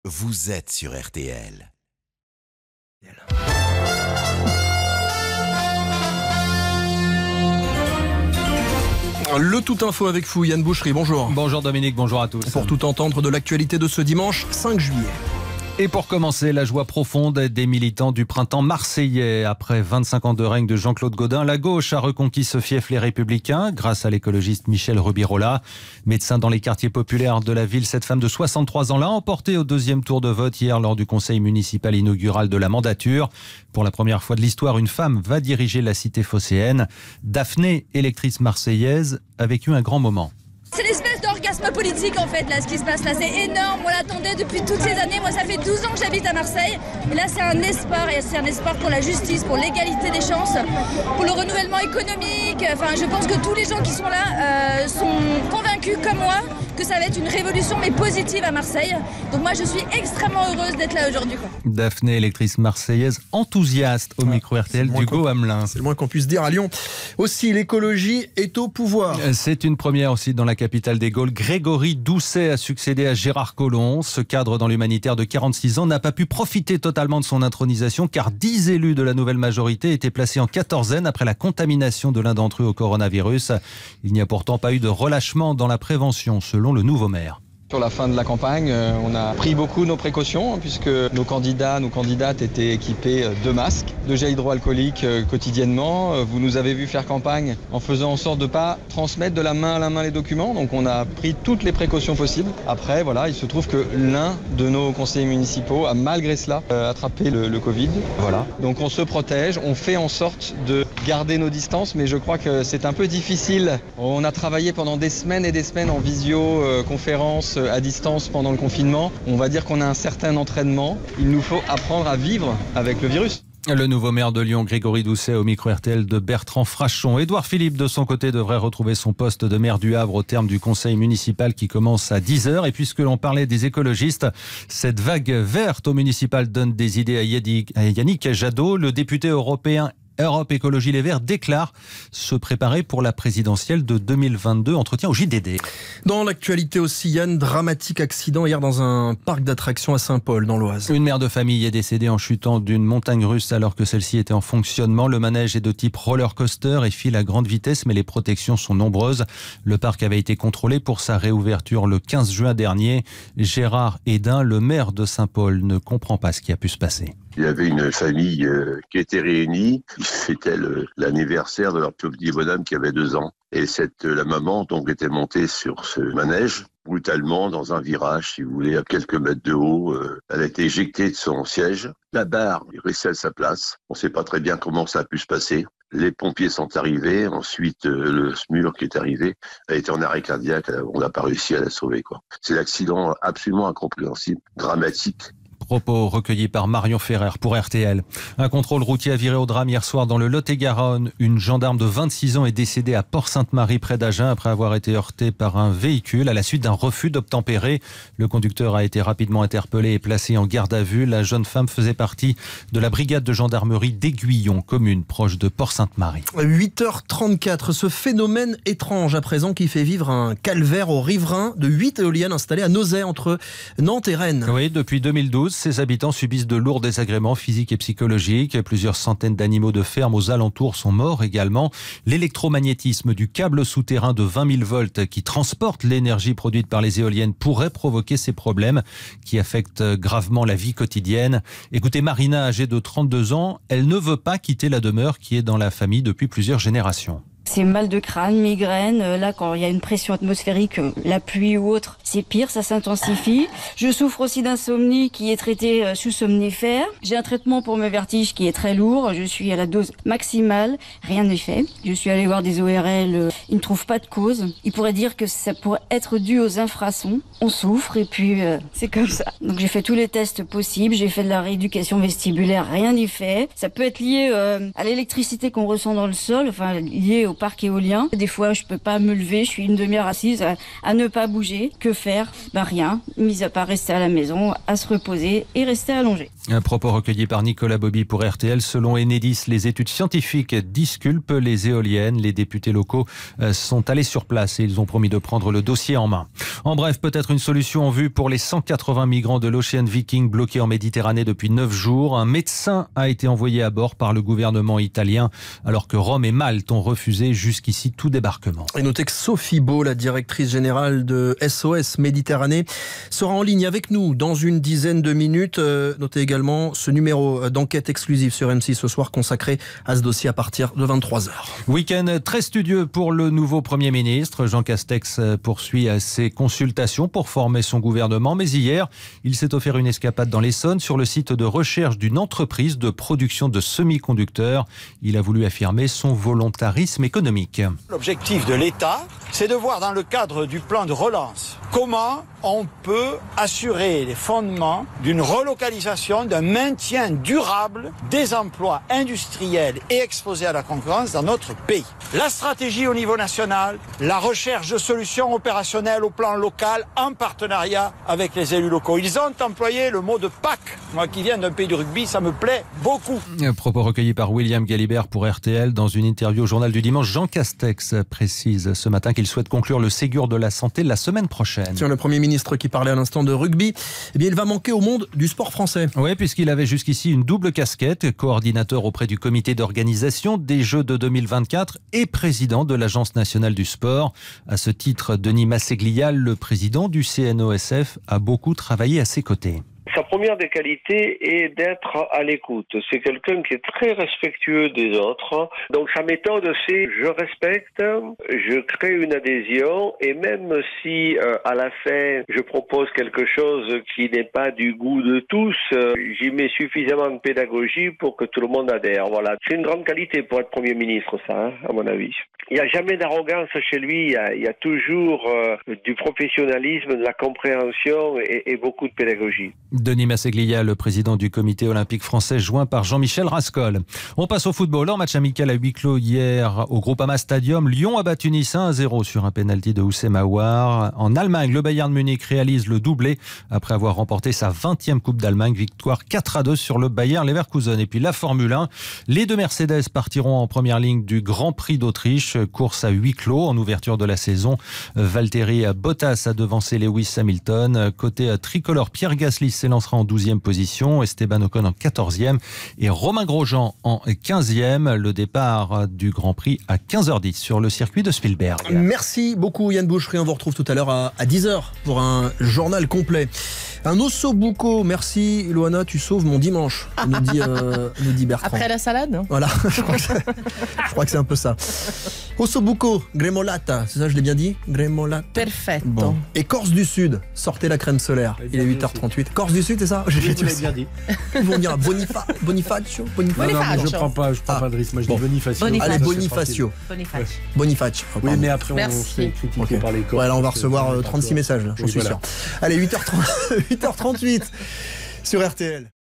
vous êtes sur RTL. Le Tout Info avec vous, Yann Boucherie, bonjour. Bonjour Dominique, bonjour à tous. Pour tout entendre de l'actualité de ce dimanche 5 juillet. Et pour commencer, la joie profonde des militants du printemps marseillais. Après 25 ans de règne de Jean-Claude Gaudin, la gauche a reconquis ce fief Les Républicains grâce à l'écologiste Michel Rubirola. Médecin dans les quartiers populaires de la ville, cette femme de 63 ans l'a emporté au deuxième tour de vote hier lors du conseil municipal inaugural de la mandature. Pour la première fois de l'histoire, une femme va diriger la cité phocéenne. Daphné, électrice marseillaise, a vécu un grand moment. C'est l'espèce d'orgasme politique en fait là, ce qui se passe là, c'est énorme, on l'attendait depuis toutes ces années, moi ça fait 12 ans que j'habite à Marseille, et là c'est un espoir, et c'est un espoir pour la justice, pour l'égalité des chances, pour le renouvellement économique, enfin je pense que tous les gens qui sont là sont convaincus comme moi que ça va être une révolution mais positive à Marseille, donc moi je suis extrêmement heureuse d'être là aujourd'hui. Daphné, électrice marseillaise, enthousiaste au micro RTL d'Hugo Hamelin. C'est le moins qu'on puisse dire à Lyon. Aussi, l'écologie est au pouvoir. C'est une première aussi dans la capitale des Gaules. Grégory Doucet a succédé à Gérard Collomb. Ce cadre dans l'humanitaire de 46 ans n'a pas pu profiter totalement de son intronisation car 10 élus de la nouvelle majorité étaient placés en quatorzaine après la contamination de l'un d'entre eux au coronavirus. Il n'y a pourtant pas eu de relâchement dans la prévention selon le nouveau maire. Sur la fin de la campagne, on a pris beaucoup nos précautions puisque nos candidats, nos candidates étaient équipés de masques, de gel hydroalcoolique quotidiennement. Vous nous avez vu faire campagne en faisant en sorte de ne pas transmettre de la main à la main les documents. Donc on a pris toutes les précautions possibles. Après, voilà, il se trouve que l'un de nos conseillers municipaux a malgré cela attrapé le Covid. Voilà. Donc on se protège, on fait en sorte de garder nos distances, mais je crois que c'est un peu difficile. On a travaillé pendant des semaines et des semaines en visioconférence à distance pendant le confinement. On va dire qu'on a un certain entraînement. Il nous faut apprendre à vivre avec le virus. Le nouveau maire de Lyon, Grégory Doucet, au micro RTL de Bertrand Frachon. Édouard Philippe, de son côté, devrait retrouver son poste de maire du Havre au terme du conseil municipal qui commence à 10h. Et puisque l'on parlait des écologistes, cette vague verte au municipal donne des idées à Yannick Jadot, le député européen Europe Écologie Les Verts déclare se préparer pour la présidentielle de 2022. Entretien au JDD. Dans l'actualité aussi, Yann, dramatique accident hier dans un parc d'attractions à Saint-Paul, dans l'Oise. Une mère de famille est décédée en chutant d'une montagne russe alors que celle-ci était en fonctionnement. Le manège est de type roller coaster et file à grande vitesse, mais les protections sont nombreuses. Le parc avait été contrôlé pour sa réouverture le 15 juin dernier. Gérard Hédin, le maire de Saint-Paul, ne comprend pas ce qui a pu se passer. Il y avait une famille qui était réunie. C'était l'anniversaire de leur petit bonhomme qui avait 2 ans. Et la maman donc était montée sur ce manège brutalement dans un virage, si vous voulez, à quelques mètres de haut. Elle a été éjectée de son siège. La barre est restée à sa place. On ne sait pas très bien comment ça a pu se passer. Les pompiers sont arrivés. Ensuite, le SMUR qui est arrivé a été en arrêt cardiaque. On n'a pas réussi à la sauver, quoi. C'est l'accident absolument incompréhensible, dramatique. Propos recueillis par Marion Ferrer pour RTL. Un contrôle routier a viré au drame hier soir dans le Lot-et-Garonne. Une gendarme de 26 ans est décédée à Port-Sainte-Marie près d'Agen après avoir été heurtée par un véhicule à la suite d'un refus d'obtempérer. Le conducteur a été rapidement interpellé et placé en garde à vue. La jeune femme faisait partie de la brigade de gendarmerie d'Aiguillon, commune proche de Port-Sainte-Marie. 8h34, ce phénomène étrange à présent qui fait vivre un calvaire aux riverains de 8 éoliennes installées à Nozay entre Nantes et Rennes. Oui, depuis 2012. Ses habitants subissent de lourds désagréments physiques et psychologiques. Plusieurs centaines d'animaux de ferme aux alentours sont morts également. L'électromagnétisme du câble souterrain de 20 000 volts qui transporte l'énergie produite par les éoliennes pourrait provoquer ces problèmes qui affectent gravement la vie quotidienne. Écoutez, Marina, âgée de 32 ans, elle ne veut pas quitter la demeure qui est dans la famille depuis plusieurs générations. C'est mal de crâne, migraine. Là, quand il y a une pression atmosphérique, la pluie ou autre, c'est pire, ça s'intensifie. Je souffre aussi d'insomnie qui est traitée sous somnifère. J'ai un traitement pour mes vertiges qui est très lourd. Je suis à la dose maximale. Rien n'est fait. Je suis allée voir des ORL. Ils ne trouvent pas de cause. Ils pourraient dire que ça pourrait être dû aux infrasons. On souffre et puis c'est comme ça. Donc j'ai fait tous les tests possibles. J'ai fait de la rééducation vestibulaire. Rien n'y fait. Ça peut être lié à l'électricité qu'on ressent dans le sol, enfin lié au parc éolien. Des fois, je peux pas me lever, je suis une demi-heure assise à ne pas bouger. Que faire? Rien, mis à part rester à la maison, à se reposer et rester allongé. Un propos recueilli par Nicolas Bobby pour RTL. Selon Enedis, les études scientifiques disculpent les éoliennes. Les députés locaux sont allés sur place et ils ont promis de prendre le dossier en main. En bref, peut-être une solution en vue pour les 180 migrants de l'Ocean Viking bloqués en Méditerranée depuis 9 jours. Un médecin a été envoyé à bord par le gouvernement italien alors que Rome et Malte ont refusé jusqu'ici tout débarquement. Et notez que Sophie Beau, la directrice générale de SOS Méditerranée, sera en ligne avec nous dans une dizaine de minutes. Notez également ce numéro d'enquête exclusive sur M6 ce soir consacré à ce dossier à partir de 23h. Week-end très studieux pour le nouveau Premier ministre. Jean Castex poursuit ses consultations pour former son gouvernement. Mais hier, il s'est offert une escapade dans l'Essonne sur le site de recherche d'une entreprise de production de semi-conducteurs. Il a voulu affirmer son volontarisme économique. L'objectif de l'État, c'est de voir dans le cadre du plan de relance comment on peut assurer les fondements d'une relocalisation, d'un maintien durable des emplois industriels et exposés à la concurrence dans notre pays. La stratégie au niveau national, la recherche de solutions opérationnelles au plan local en partenariat avec les élus locaux. Ils ont employé le mot de Pâques. Moi qui viens d'un pays de rugby, ça me plaît beaucoup. Un propos recueilli par William Galibert pour RTL. Dans une interview au journal du dimanche, Jean Castex précise ce matin qu'il souhaite conclure le Ségur de la santé la semaine prochaine. Tiens, le Premier ministre qui parlait à l'instant de rugby, eh bien, il va manquer au monde du sport français. Oui, puisqu'il avait jusqu'ici une double casquette, coordinateur auprès du comité d'organisation des Jeux de 2024 et président de l'Agence nationale du sport. À ce titre, Denis Masséglia, le président du CNOSF, a beaucoup travaillé à ses côtés. Sa première des qualités est d'être à l'écoute. C'est quelqu'un qui est très respectueux des autres. Donc sa méthode, c'est je respecte, je crée une adhésion et même si à la fin je propose quelque chose qui n'est pas du goût de tous, j'y mets suffisamment de pédagogie pour que tout le monde adhère. Voilà, c'est une grande qualité pour être Premier ministre, ça, à mon avis. Il n'y a jamais d'arrogance chez lui, il y a toujours du professionnalisme, de la compréhension et beaucoup de pédagogie. Denis Masséglia, le président du comité olympique français, joint par Jean-Michel Rascol. On passe au football. En match amical à huis clos hier au Groupama Stadium, Lyon a battu Nice 1-0 sur un pénalty de Houssem Aouar. En Allemagne, le Bayern Munich réalise le doublé après avoir remporté sa 20e Coupe d'Allemagne. Victoire 4-2 sur le Bayer Leverkusen. Et puis la Formule 1, les deux Mercedes partiront en première ligne du Grand Prix d'Autriche. Course à huis clos en ouverture de la saison. Valtteri Bottas a devancé Lewis Hamilton. Côté tricolore, Pierre Gasly s'élancera en 12e position, Esteban Ocon en 14e et Romain Grosjean en 15e. Le départ du Grand Prix à 15h10 sur le circuit de Spielberg. Merci beaucoup Yann Boucherie, on vous retrouve tout à l'heure à 10h pour un journal complet. Un ossobuco, merci Loana, tu sauves mon dimanche, nous dit Bertrand. Après la salade. Voilà, je crois que c'est un peu ça. Ossobuco, gremolata, c'est ça, je l'ai bien dit? Gremolata. Perfetto. Bon. Et Corse du Sud, sortez la crème solaire. Il est 8h38. Corse du Sud, c'est ça? J'ai bien dit. Ils vont dire Bonifacio. Non, je prends pas de risque. Moi, je dis Bonifacio. Allez, Bonifacio. Bonifacio. Oui, mais après, on se fait critiquer par les corps. Ouais, là, on va recevoir 36 messages, j'en suis sûr. Allez, 8h38 sur RTL.